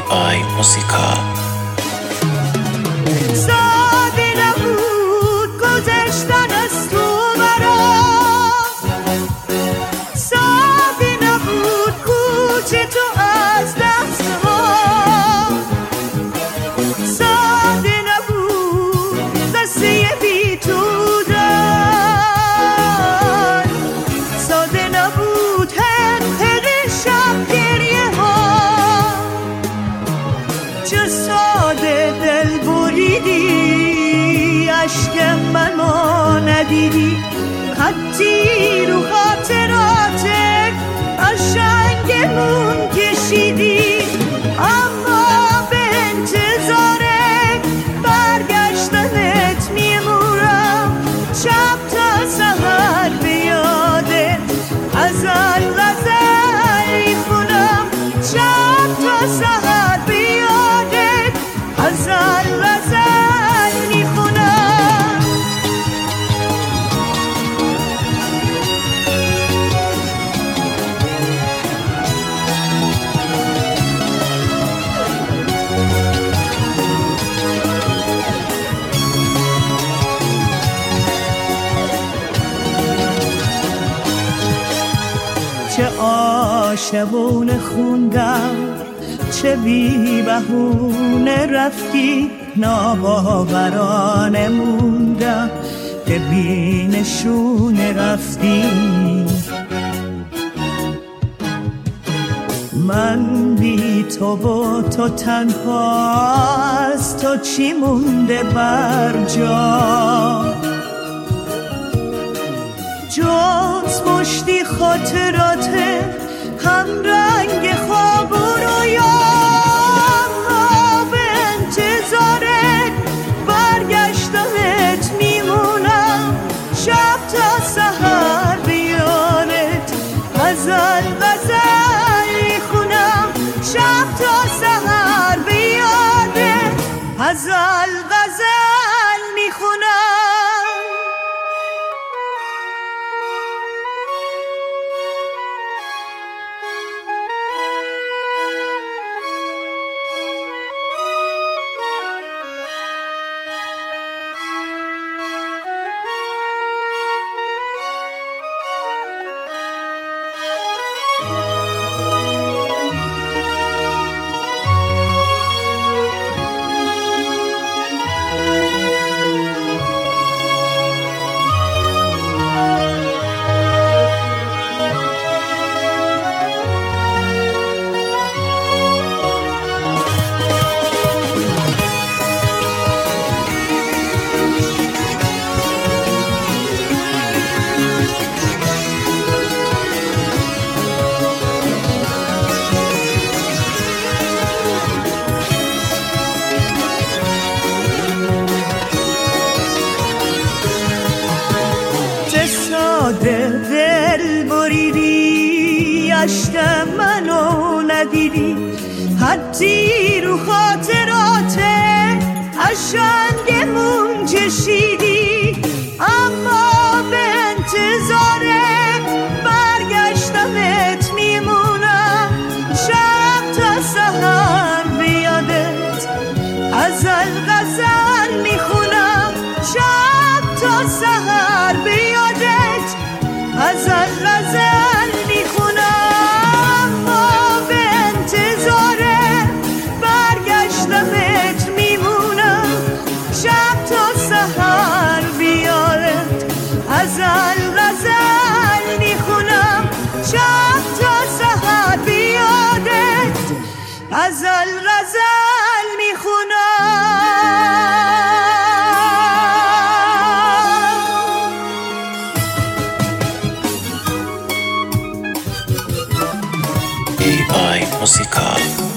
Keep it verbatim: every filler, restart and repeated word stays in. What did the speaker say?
آی موسیقا. ساده نبود گذشتن از تو برام، ساده نبود کوچه تو از دست ما، ساده نبود قصه بی تو دن، ساده نبود هر هر شب گریه ها، چه ساده دل بریدی عشق منو ندیدی، خطی رو خاطرات قشنگمون کشیدی، اما به انتظار برگشتنت میمونم، شب تا سحر به یادت غزل غزل میخونم، شب تا سحر به یادت غزل غزل میخونم. چه عاشقونه خوندم، چه بی بهونه رفتی، ناباورانه موندم که بی نشونه رفتی، من بی تو و تو تنها، از تو چی مونده بر جا، جز مشتی خاطرات هم رنگ خواب و رویا، به انتظارت برگشتنت میمونم، شب تا سحر به یادت غزل غزل میخونم، شب تا سحر به یادت غزل غزل میخونم. دل بریدی عشق منو ندیدی، حتی رو خاطرات قشنگمون کشیدی، اما به انتظار برگشتنت میمونم، شب تا سحر به یادت غزل غزل میخونم، شب تا سحر به یادت غزل غزل میخونم، اما به انتظار برگشتنت میمونم، شب تا سحر بیارت غزل غزل میخونم، شب تا سحر بیادت غزل غزل میخونم. ای آی موسیقا.